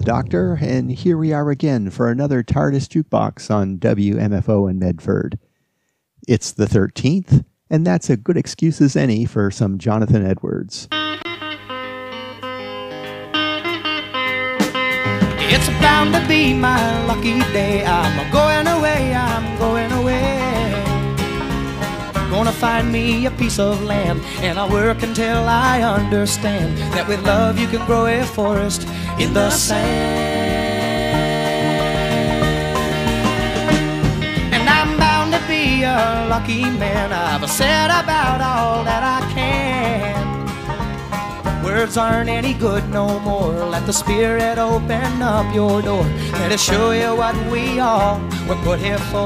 the Doctor, and here we are again for another TARDIS Jukebox on WMFO in Medford. It's the 13th, and that's a good excuse as any for some Jonathan Edwards. It's bound to be my lucky day. I'm going away, I'm going away. Gonna find me a piece of land, and I'll work until I understand that with love you can grow a forest in the sand. And I'm bound to be a lucky man. I've said about all that I can. Words aren't any good no more. Let the Spirit open up your door. Let it show you what we all were put here for.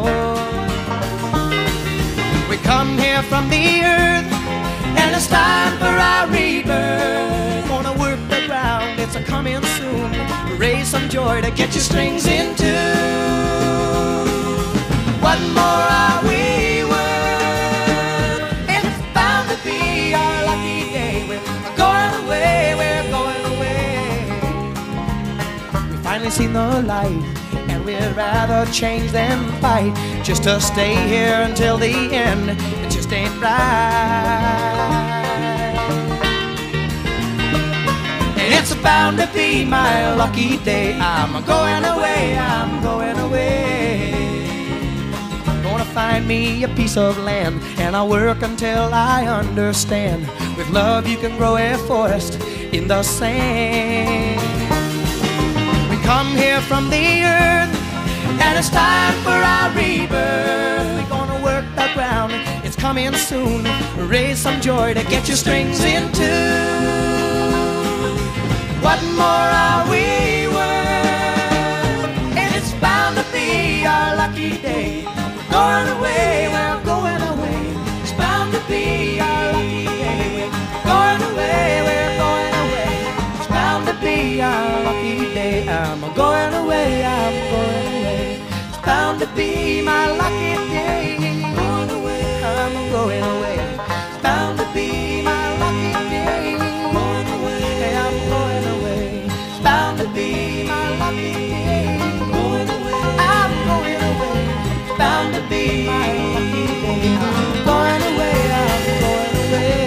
We come here from the earth, and it's time for our rebirth. Gonna work the ground, it's a coming soon. Raise some joy to get your strings in tune. What more are we worth? It's bound to be our lucky day. We're going away, we're going away. We've finally seen the light, and we'd rather change than fight. Just to stay here until the end, it just ain't right. It's bound to be my lucky day. I'm going away, I'm going away. Gonna find me a piece of land, and I'll work until I understand. With love you can grow a forest in the sand. We come here from the earth, and it's time for our rebirth. We're gonna work the ground, it's coming soon. Raise some joy to get your strings in tune. What more are we worth? And it's bound to be our lucky day. We're going away, we're going away. It's bound to be our lucky day. We're going away, we're going away. It's bound to be our lucky day. I'm going away, I'm going away. Bound to be my lucky day. Going away, I'm going away. It's bound to be my lucky day. Going away, I'm going away. It's bound to be my lucky day. Going away, I'm going away. It's bound to be my lucky day. I'm going away, I'm going away.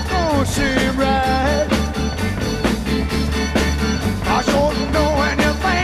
I sure know anything.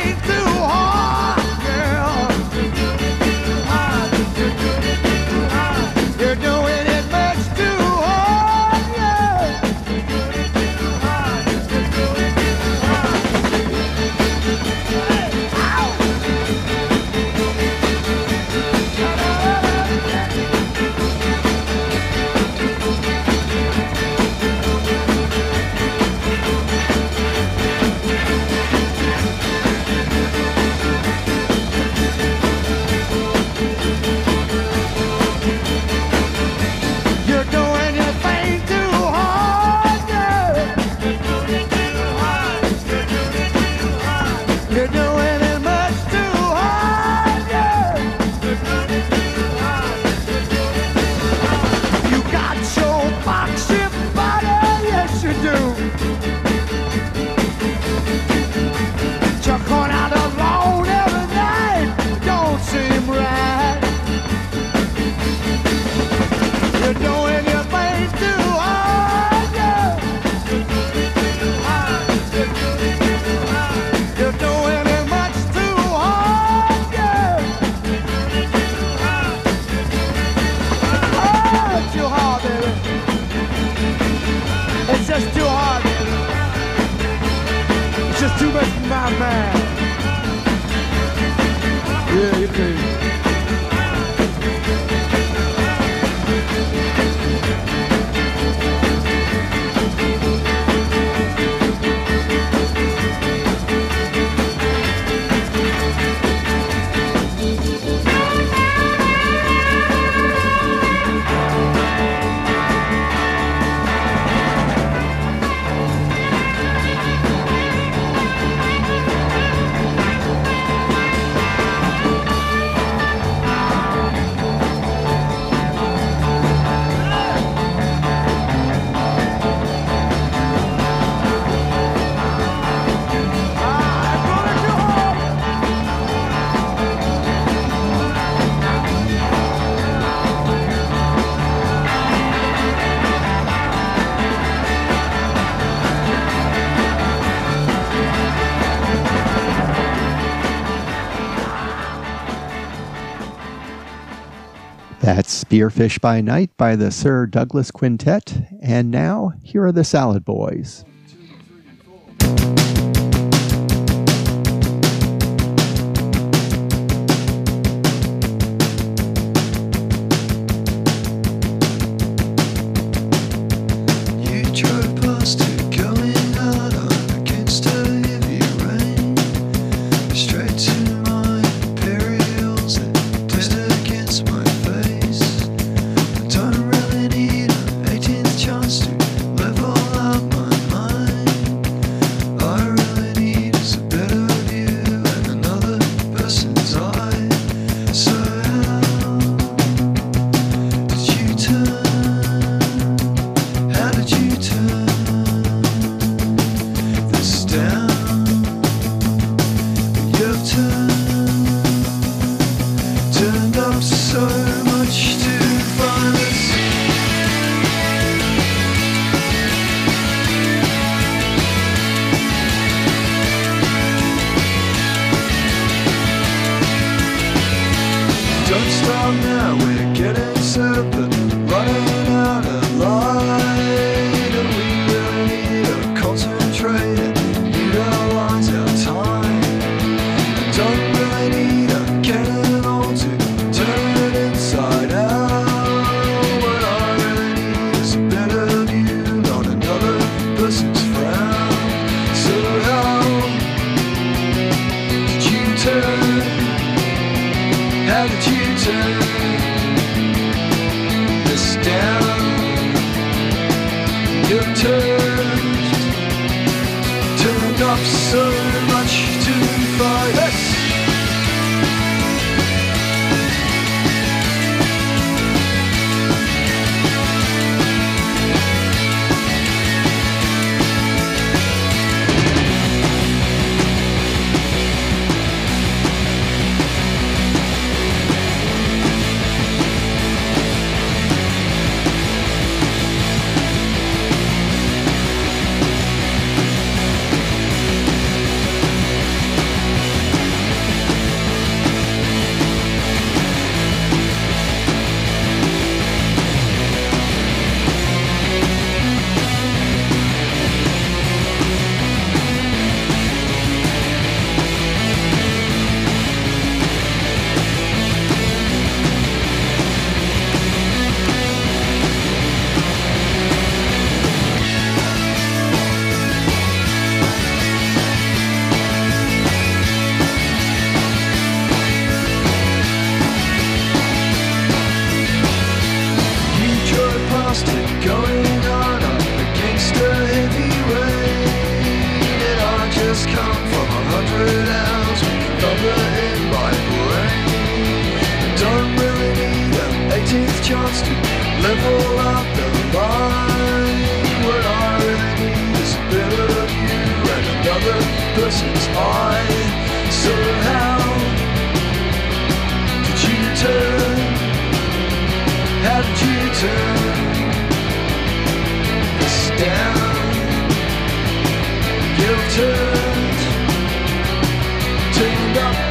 Chucking out alone every night don't seem right. You're doing your thing too hard, yeah. You're doing it much too hard, yeah. Oh, too hard, baby. It's just too hard, baby. It's just too much for my man. Yeah, you're crazy. That's Spearfish by Night by the Sir Douglas Quintet. And now, here are the Salad Boys. chance to level up the line. What I really need is tuned up.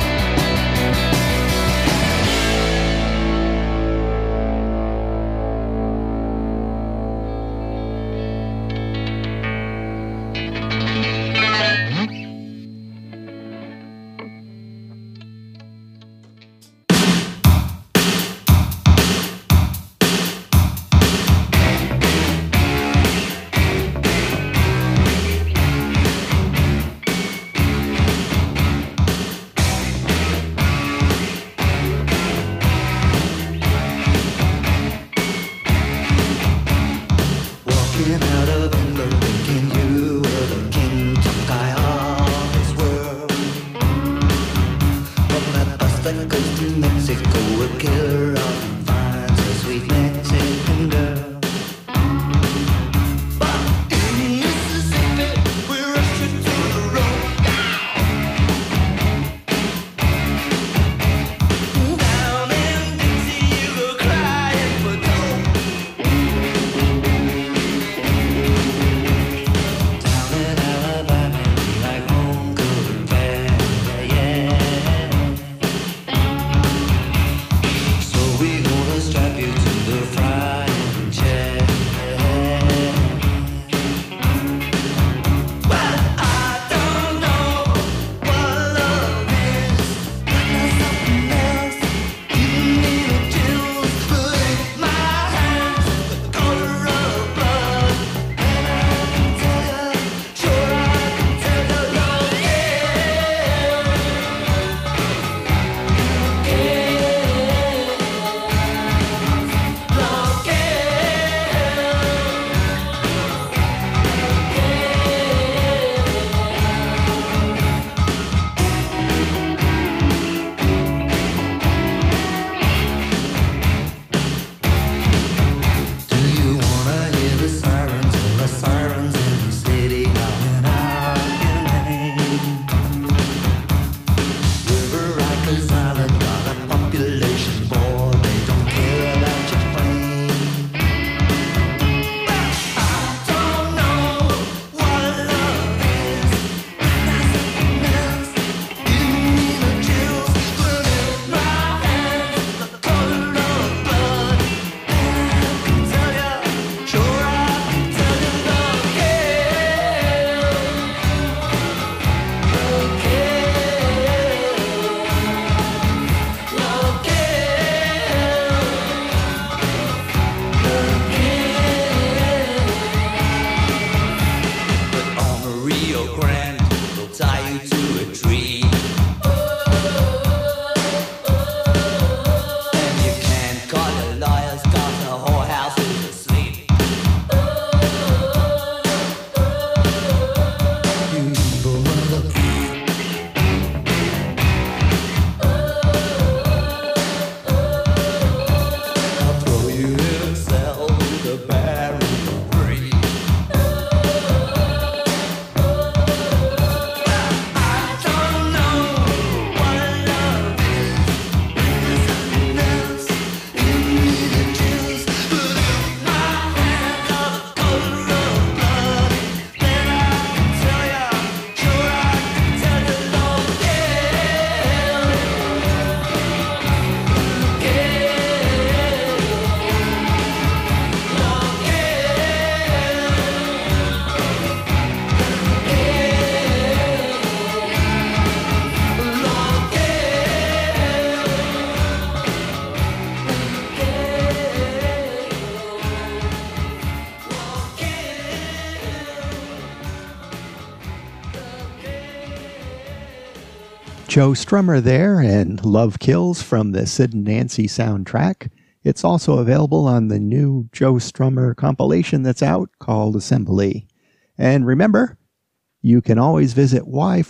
Joe Strummer there, and Love Kills from the Sid and Nancy soundtrack. It's also available on the new Joe Strummer compilation that's out called Assembly. And remember, you can always visit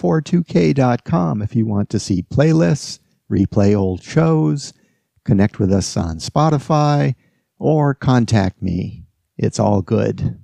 y42k.com if you want to see playlists, replay old shows, connect with us on Spotify, or contact me. It's all good.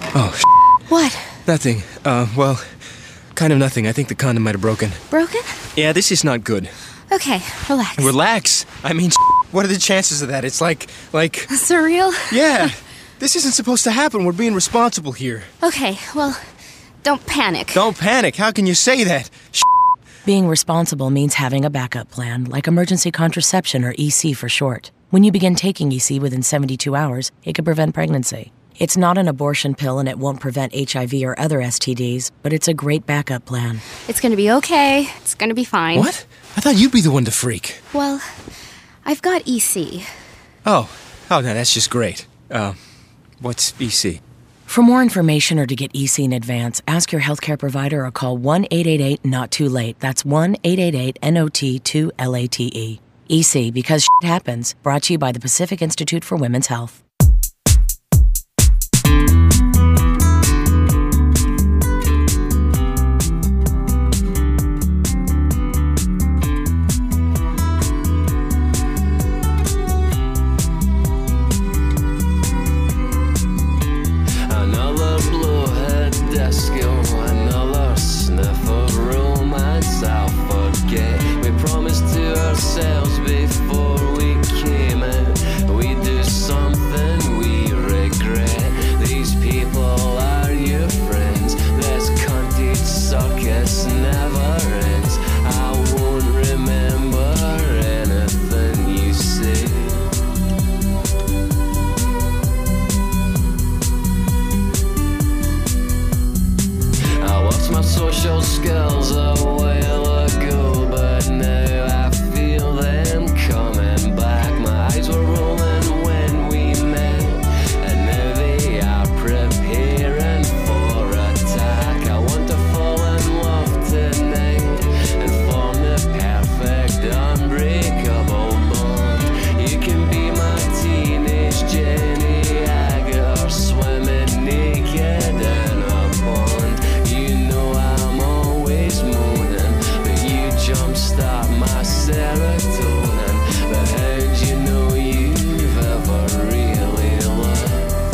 Oh, What? nothing. Well, kind of nothing. I think the condom might have broken. Broken? Yeah, this is not good. Okay, relax. Relax. I mean, what are the chances of that? It's like... Surreal? Yeah. This isn't supposed to happen. We're being responsible here. Okay, well, don't panic. Don't panic. How can you say that? Being responsible means having a backup plan, like emergency contraception or EC for short. When you begin taking EC within 72 hours, it could prevent pregnancy. It's not an abortion pill and it won't prevent HIV or other STDs, but it's a great backup plan. It's gonna be okay. It's gonna be fine. What? I thought you'd be the one to freak. Well, I've got EC. Oh, no, that's just great. What's EC? For more information or to get EC in advance, ask your healthcare provider or call 1-888-NOT-TOO-LATE. That's 1-888-NOT-2-LATE. EC, because happens. Brought to you by the Pacific Institute for Women's Health. Social skills a while ago, but now I feel them coming back. My eyes were rolling when we met, and now they are preparing for attack. I want to fall in love tonight and form the perfect unbreakable bond. You can be my teenage Jenny Agutter, swimming naked in a pond. You know I'm always moaning, but you jumpstart my serotonin. But how'd you know you've ever really loved?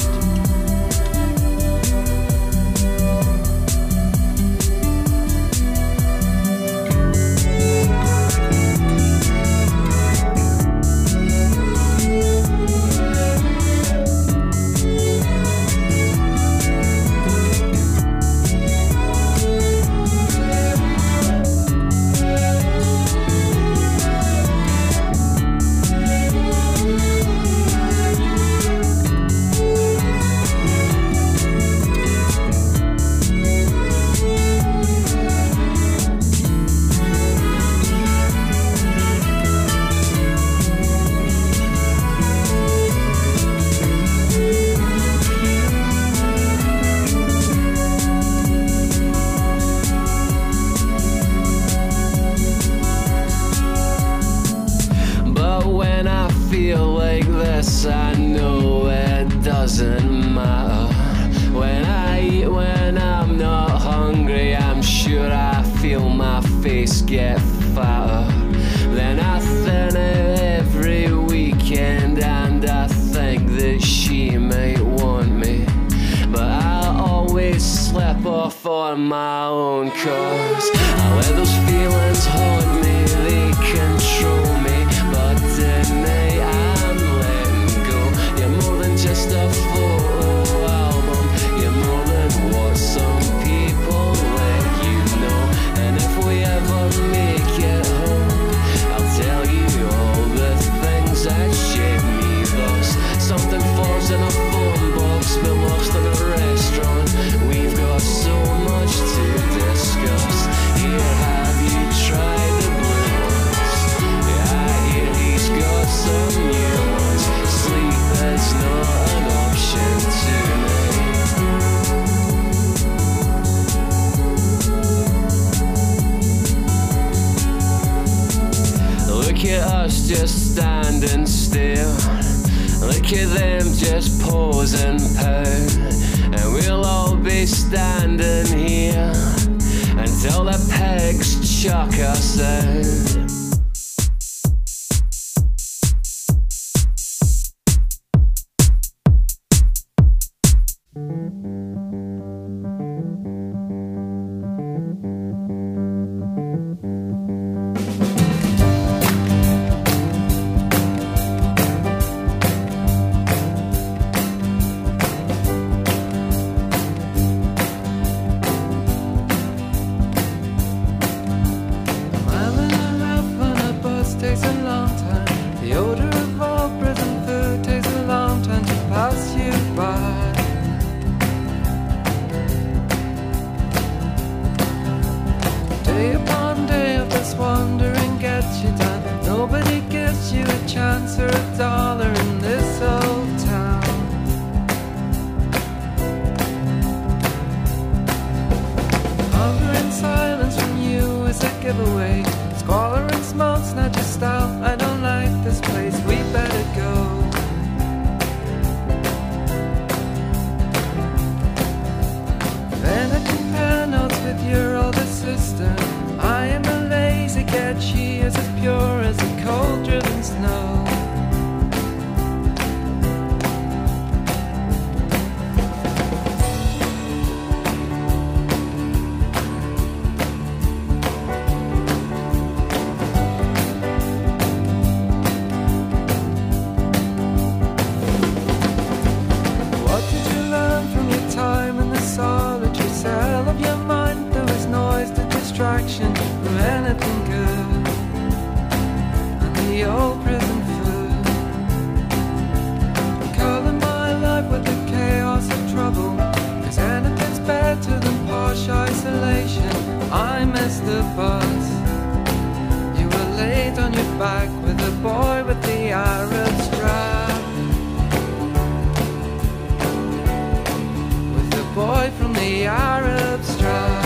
When I feel like this, I know it doesn't matter. When I eat, when I'm not hungry, I'm sure I feel my face get fatter. Then I thin out every weekend, and I think that she might want me, but I always slip off on my own course. I let those feelings haunt me, they control me. But tonight I'm letting go. You're more than just a photo album. You're more than what some people let you know. And if we ever make it home, I'll tell you all the things that shaped me thus. Something falls in a phone box, but lost in a restaurant. We've got so much to discuss. Here, have you tried the blue ones? Yeah, I hear he's got some new ones. Sleep is not an option tonight. Look at us just standing still. Look at them just pose and pout. And we'll all be standing here until the pigs chuck us out. bus. You were laid on your back with the boy with the Arab strap. With the boy from the Arab strap.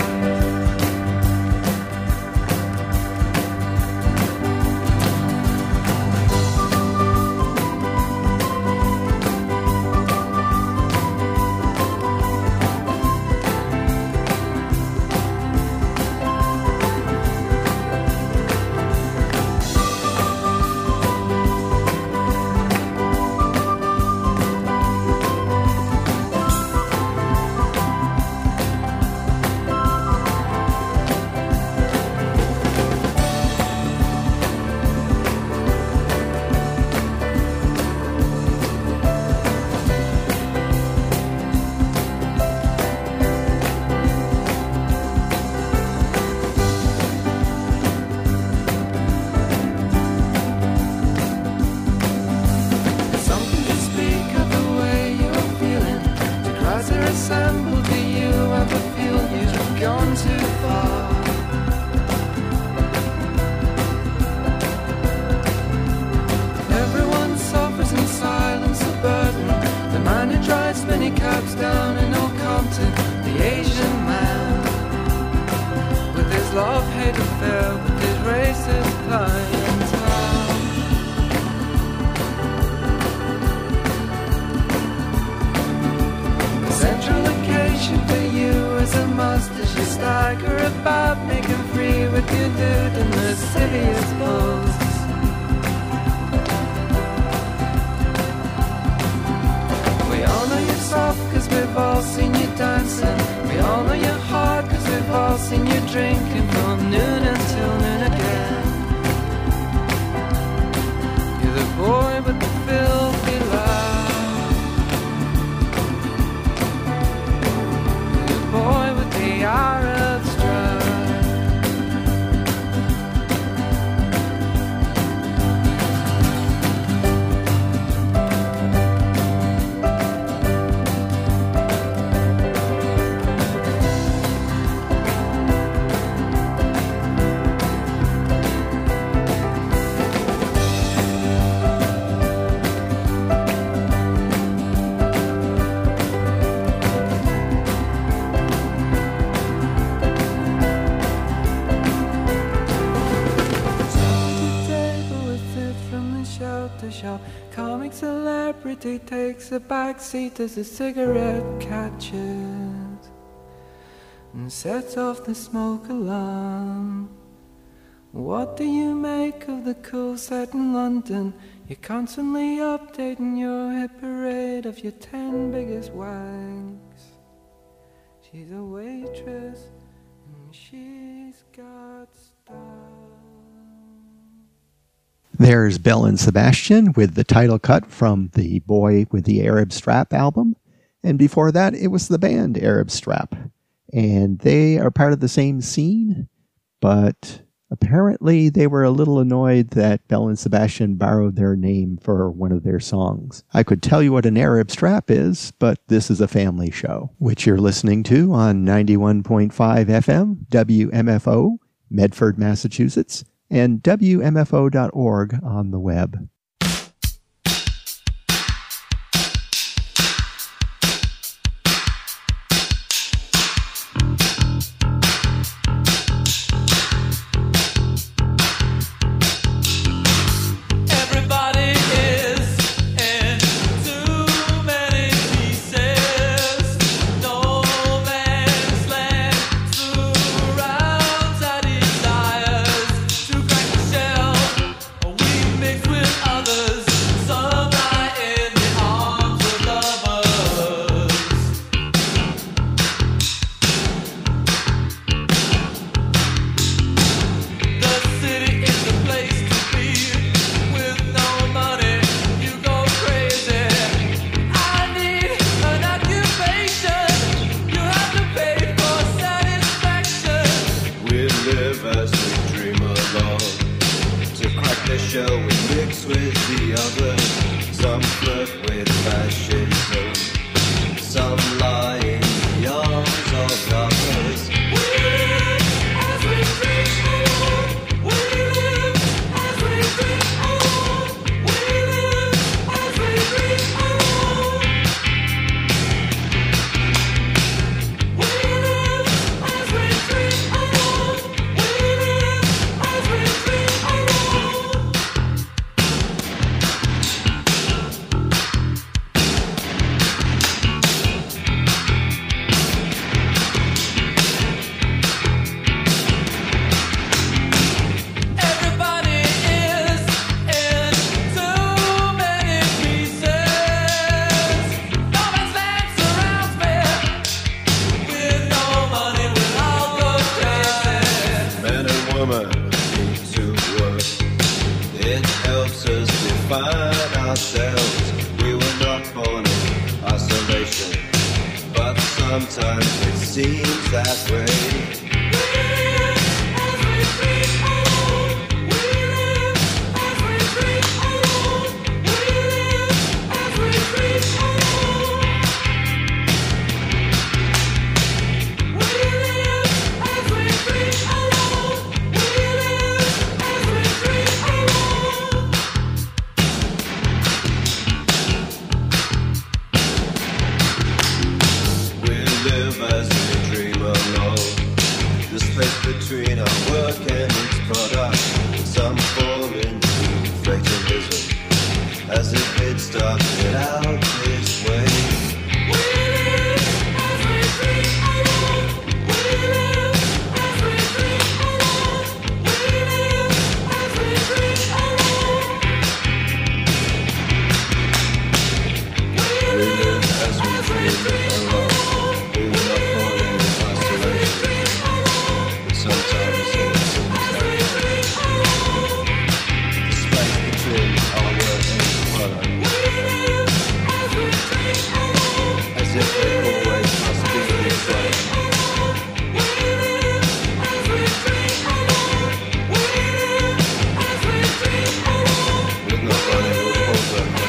Takes a back seat as the cigarette catches and sets off the smoke alarm. What do you make of the cool set in London? You're constantly updating your hit parade of your 10 biggest wanks. She's a waitress and she's got style. There's Belle and Sebastian with the title cut from the Boy with the Arab Strap album. And before that, it was the band Arab Strap. And they are part of the same scene, but apparently they were a little annoyed that Belle and Sebastian borrowed their name for one of their songs. I could tell you what an Arab Strap is, but this is a family show, which you're listening to on 91.5 FM, WMFO, Medford, Massachusetts, and WMFO.org on the web. As we dream sometimes it seems that way. Between our work and its product, some fall into fatalism, as if it started out this way. We live as we dream alone, we will not fall in isolation. Sometimes it seems like the space between our work and product, as if it always must be this way. We're not running over.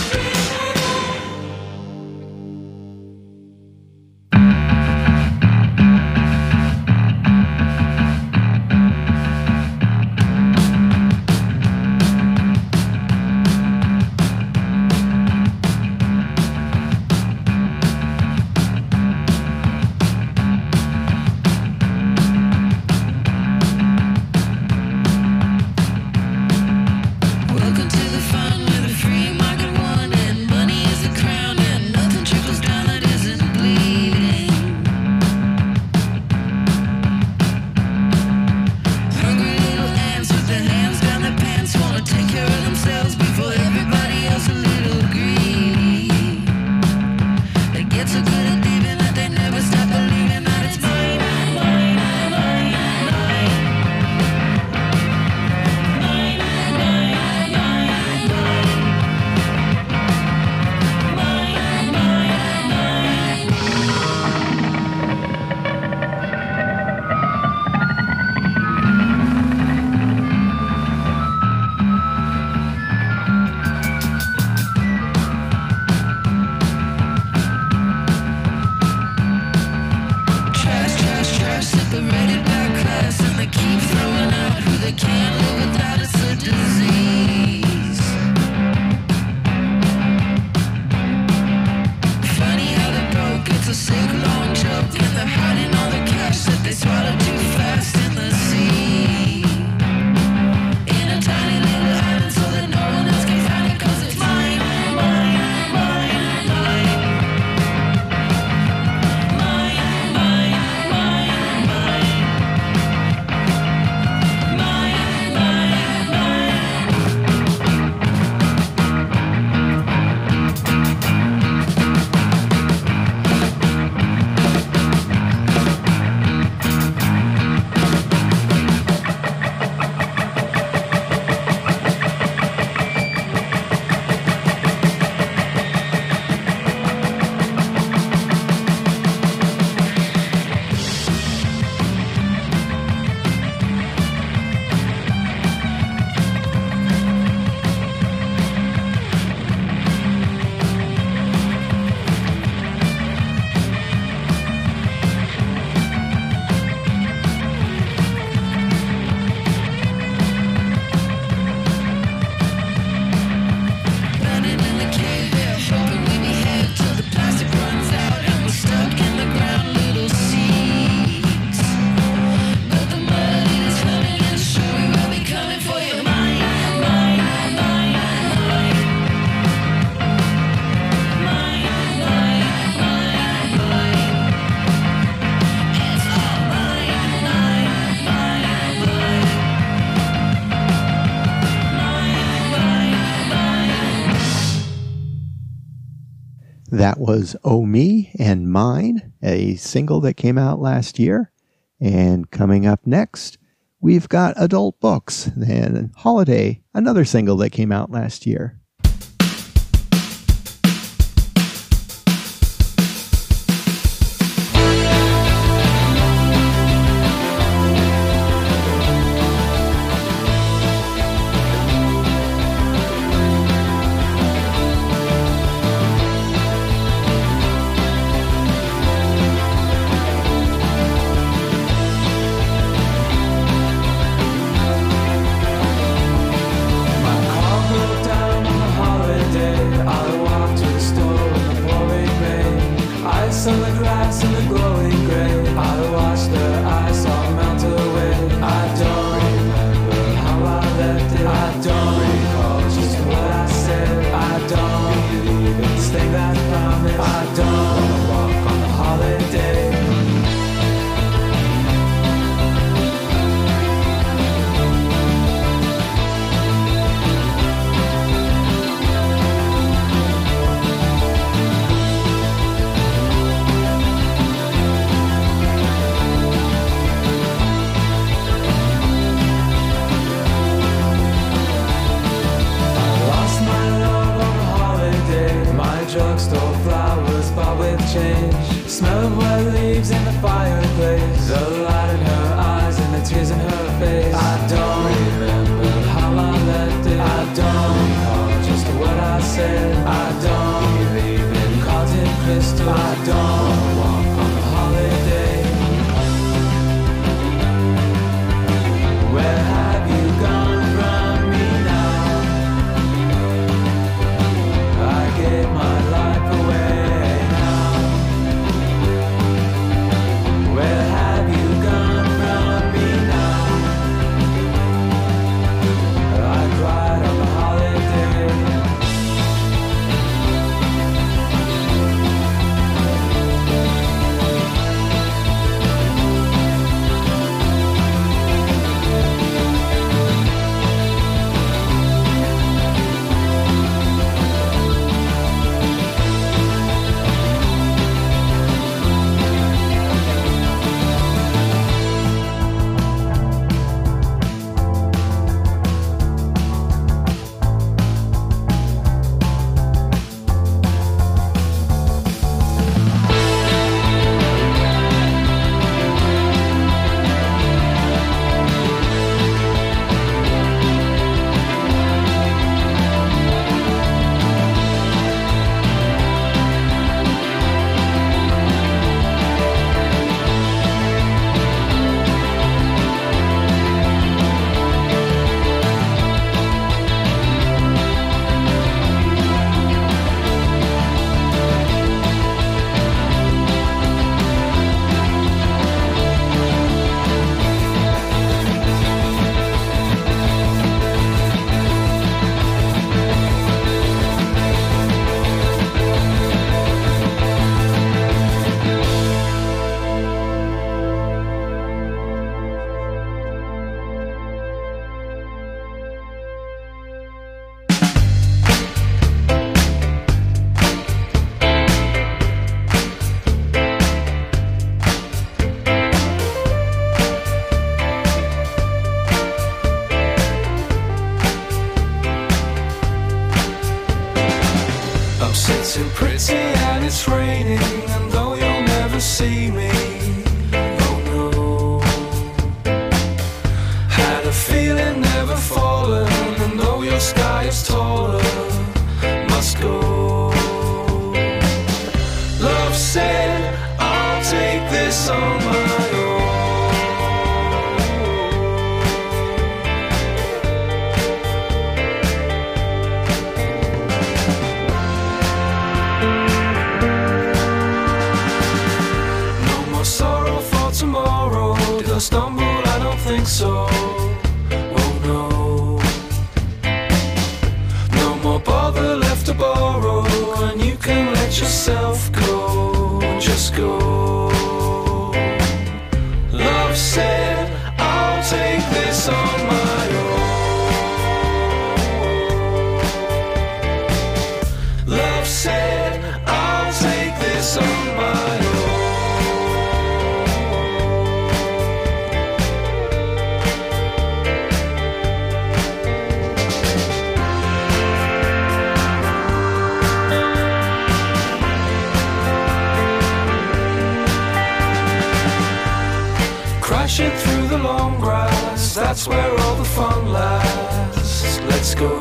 That was Oh Me and Mine, a single that came out last year. And coming up next, we've got Adult Books and Holiday, another single that came out last year. drugstore flowers bought with change. Smell of wet leaves in the fireplace. The light in her eyes and the tears in her face. I don't remember how I left it. I don't recall just what I said. I don't believe in cards and crystal. I don't walk on a holiday. Where have you gone from me now? I gave my life away now. Where have you gone from me now? I cried on the holiday. I'm sitting pretty and it's raining, and though you'll never see me, oh no. Had a feeling never fallen, and though your sky is taller, must go. Love said, I'll take this on my own. Tomorrow, did I stumble? I don't think so. Oh no. No more bother left to borrow, and you can let yourself go. Just go. Love said, I'll take this on my own. Love said, I'll take this on my own. Crashing through the long grass, that's where all the fun lasts. Let's go.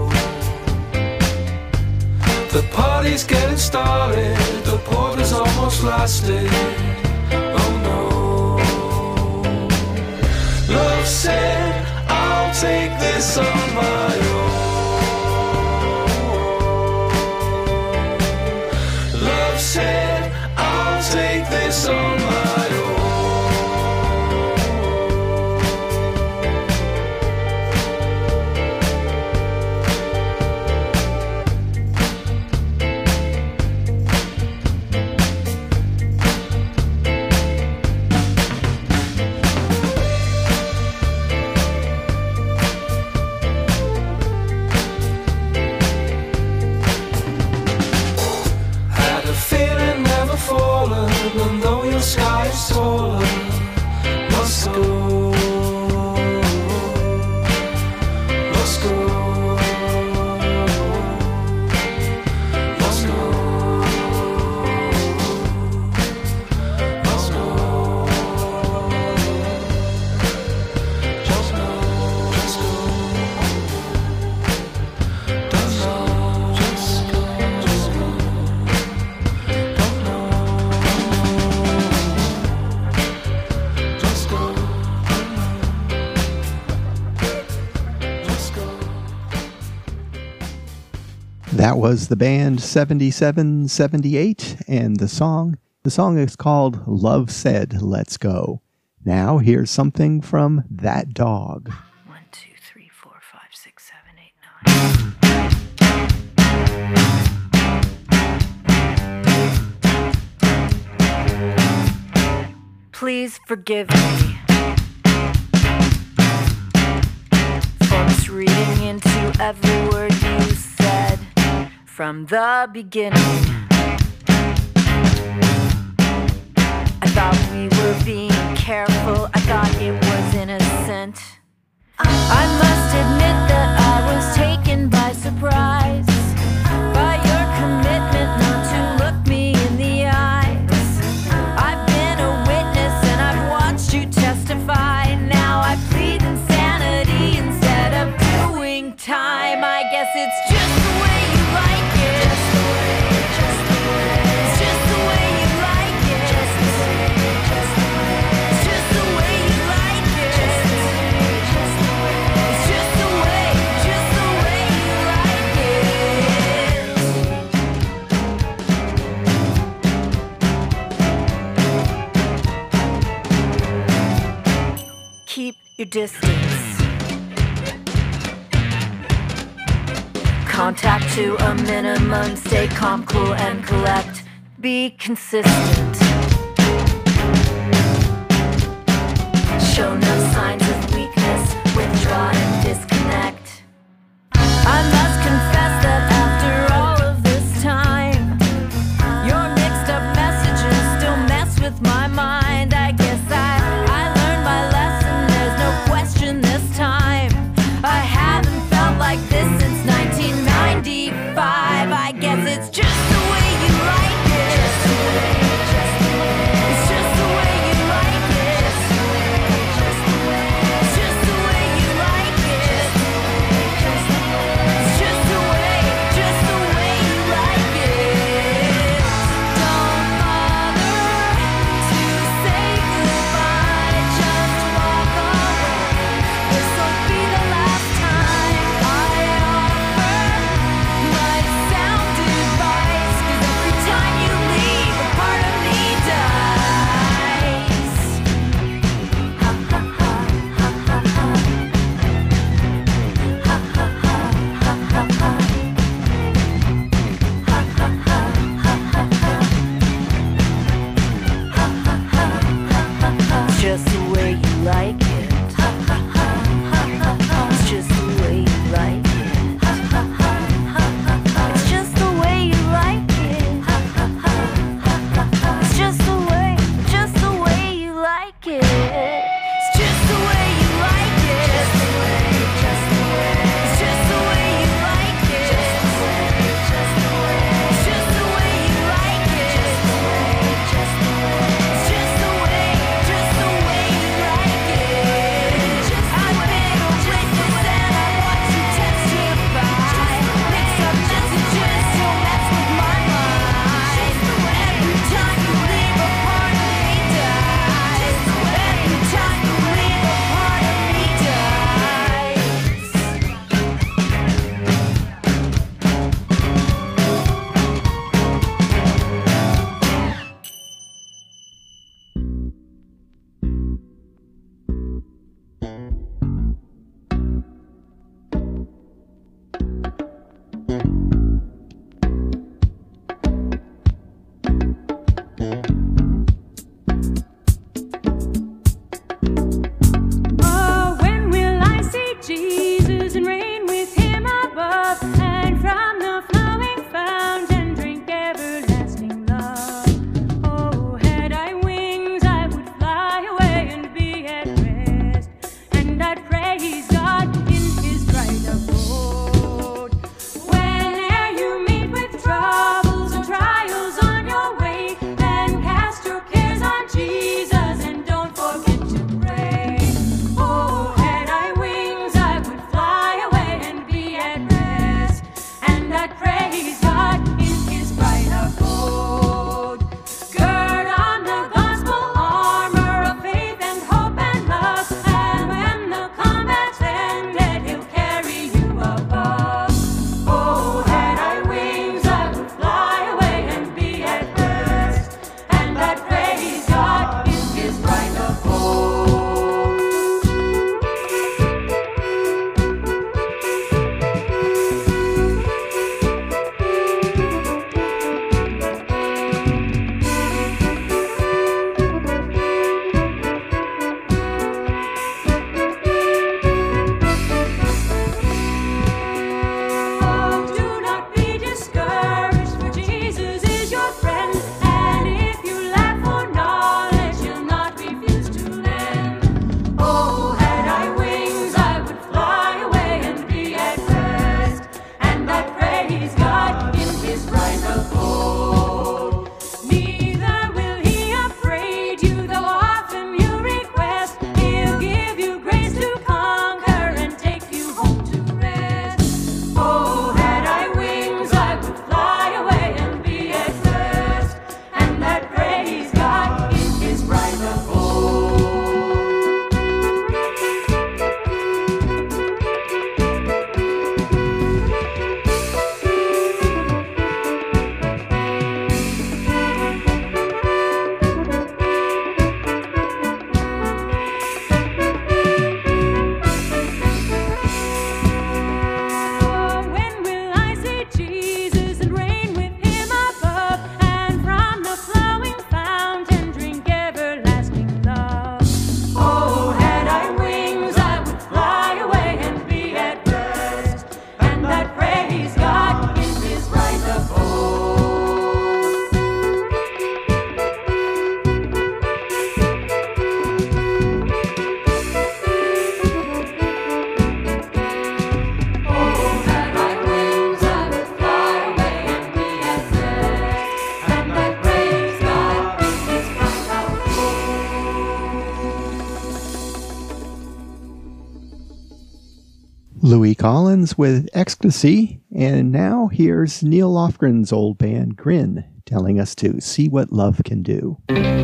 The party's getting started, the porter's almost lasted. Oh no. Love said, I'll take this on my own. Love said, I'll take this on my own. And though your sky is taller, must go, must go, must go. That was the band 7778, and the song is called Love Said Let's Go. Now here's something from That Dog. 1, 2, 3, 4, 5, 6, 7, 8, 9. Please forgive me for misreading into every word you said from the beginning. I thought we were being careful, I thought it was innocent. I must admit that I was taken by surprise by your commitment not to look me in the eyes. I've been a witness and I've watched you testify. Now I plead insanity instead of doing time. I guess it's just the way you like it. It's just the way you like it. It's just the way you like it. It's just the way you like it. Keep your distance. Contact to a minimum. Stay calm, cool, and collect. Be consistent. Show no signs of weakness. Withdraw and disconnect. I must confess that after all of this time, your mixed up messages still mess with my mind. I guess I learned my lesson. There's no question this time. I haven't felt like this since 1995. I guess it's just the way you like it. It's just the way you like it. It's just the way you like it. It's just the way you like it. Don't bother to say goodbye. Just walk away. This will be the last time I offer my sound advice. 'Cause every time you leave, a part of me dies. Ha ha ha ha ha ha. Ha ha ha ha ha ha. Ha ha ha ha ha ha. Ha ha ha ha ha. It's just the way you like it. Ha ha ha ha ha ha. It's just the way you like it. Ha ha ha ha ha ha. It's just the way you like it. Ha ha ha ha ha ha. It's just the way you like it. It's just the way you like it. It's just the way you like it. It's just the way you like it. It's just the way you like it. I've been a witness and I watch you testify. Mix up messages, you'll mess with my mind. Every time you leave, a part of me dies. Every time you leave, a part of me dies. Oh, when will I see Jesus and reign with him above? And from the flowing fountain drink everlasting love. Oh, had I wings, I would fly away and be at rest. And I'd praise God in his bright abode. Whene'er you meet with troubles and trials on your way, and Louis Collins with Ecstasy, and now here's Neil Lofgren's old band Grin telling us to see what love can do.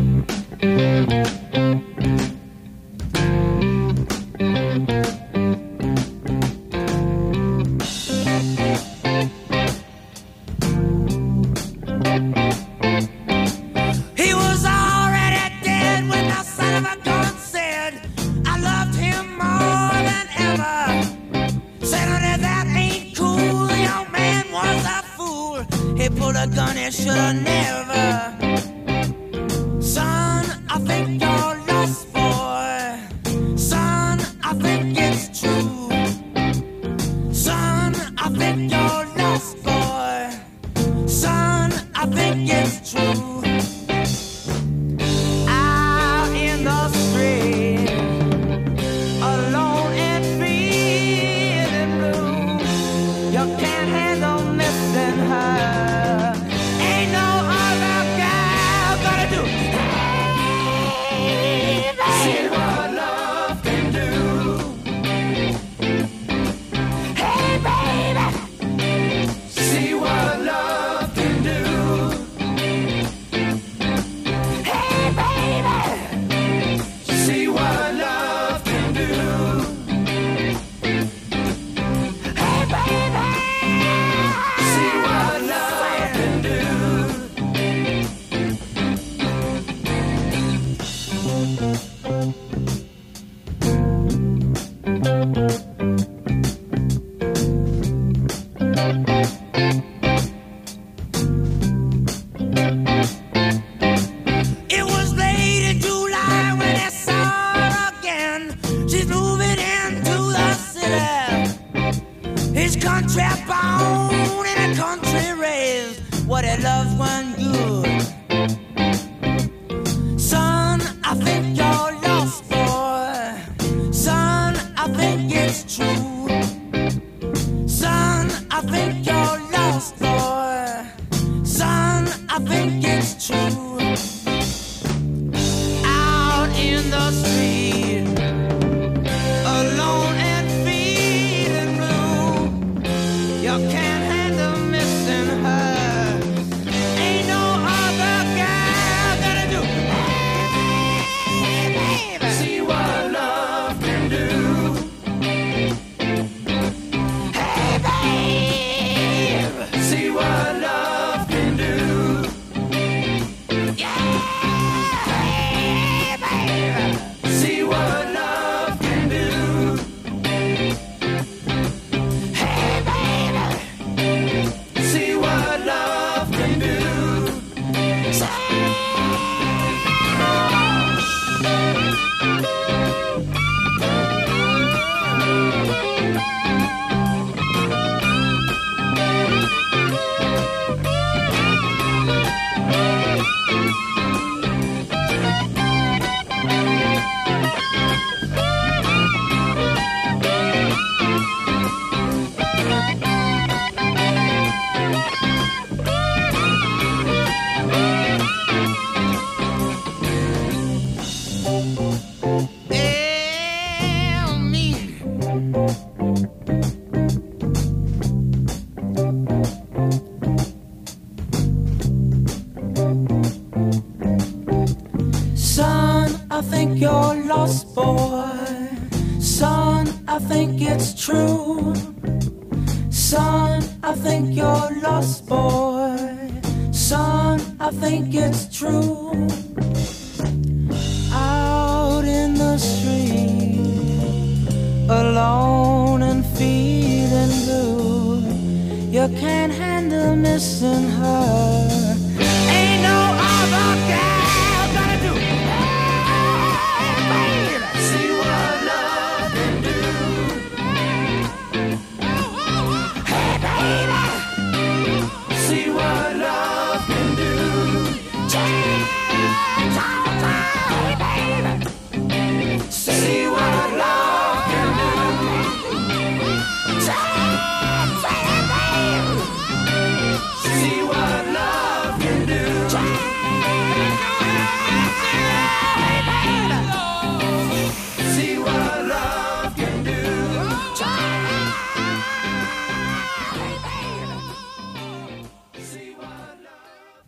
He was already dead when the son of a gun said, I loved him more than ever. Said, honey, that ain't cool. The young man was a fool. He pulled a gun he should have never. Son, I think you're lost, boy. Son, I think it's true. Son, I think you're lost, boy. Son, I think it's true. Out in the street, alone and feeling blue. You can't handle missing her. Ain't no other girl gonna do. Hey, baby. See what love can do. Hey, baby. See what love can do. Hey, baby. See what love can do. Hey, baby. See what love can do. It was late in July when I saw her again. She's moving into the city. His country born and a country raised. What he loves one good. Son, I think you're lost, boy. Son, I think it's true. Son, I think you're lost, boy. Son, I think it's true. Out in the street, alone and feeling blue. You can't handle missing her. Ain't no other girl gonna do. Hey, baby. See what love can do. Hey, babe. See what love can do. Yeah. Hey, baby. See what love can do. Hey, baby. See what love can do. Tell me. Son, I think you're lost, boy. Son, I think it's true. Son, I think you're lost, boy. Son, I think it's true. Out in the street, alone and feeling blue. You can't handle missing her. Ain't no other girl gonna do. Hey, baby. See what love can do. Hey, baby. See what love can do. Hey, baby. See what love can do. See what love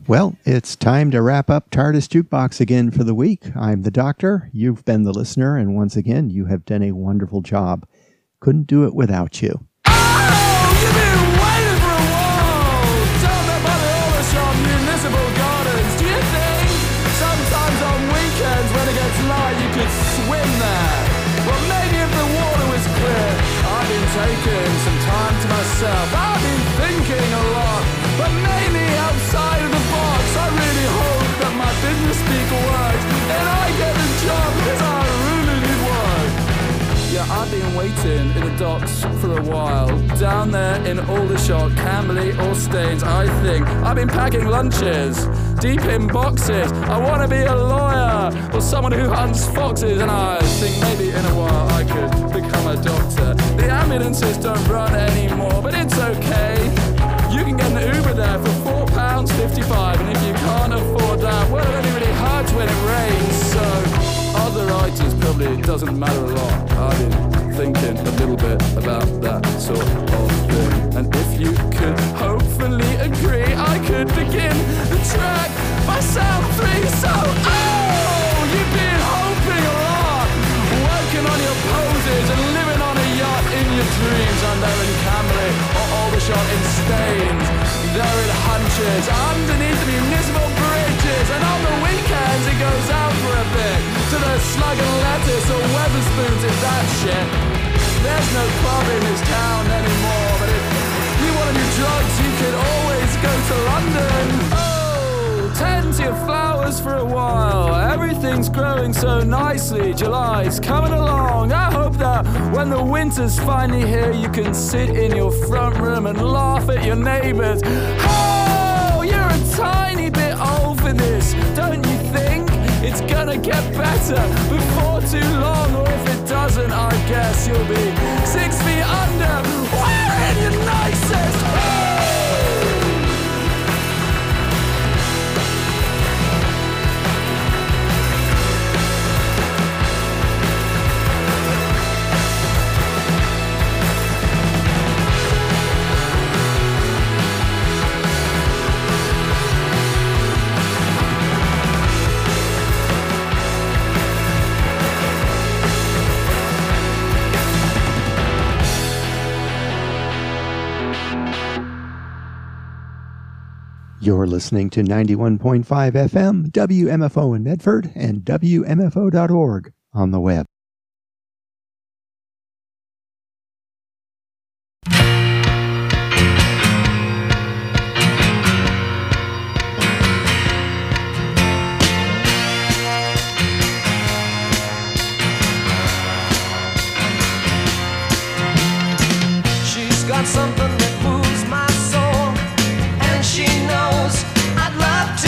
Well, it's time to wrap up TARDIS Jukebox again for the week. I'm the Doctor, you've been the listener, and once again, you have done a wonderful job. Couldn't do it without you. You've been waiting for a while down there by the Aldershot Municipal Gardens. Do you think sometimes on weekends when it gets light you could swim there? Well, maybe if the water was clear. I've been taking some time to myself. I've been thinking a lot, but maybe outside of the box I really hope that my business speak works and I get the job because I really need work. Yeah, I've been waiting in the docks for a while. Down there in Aldershot, Camberley or Staines, I think. I've been packing lunches, deep in boxes. I want to be a lawyer or someone who hunts foxes. And I think maybe in a while I could become a doctor. The ambulances don't run anymore, but it's okay. You can get an Uber there for £4.55. And if you can't afford that, well, it only really hurts when it rains. So other writers probably doesn't matter a lot. I've been thinking a little bit about that sort of thing. And if you could hopefully agree, I could begin the track by sound 3. So, you've been hoping a lot, working on your poses and living on a yacht in your dreams. I'm there in Camberley or Aldershot in Staines. There it hunches underneath the municipal bridges, and on the weekends it goes out for a bit to the Slug and Lettuce or Weatherspoons, if that shit. There's no club in this town anymore, but if you want to do drugs you could always go to London. Oh, tend to your flowers for a while. Everything's growing so nicely. July's coming along. I hope that when the winter's finally here you can sit in your front room and laugh at your neighbours. Oh, you're a tiny bit old for this, don't you think? It's gonna get better before too long, or if it doesn't, I guess you'll be 6 feet under, wearing your nicest. You're listening to 91.5 FM, WMFO in Medford, and WMFO.org on the web.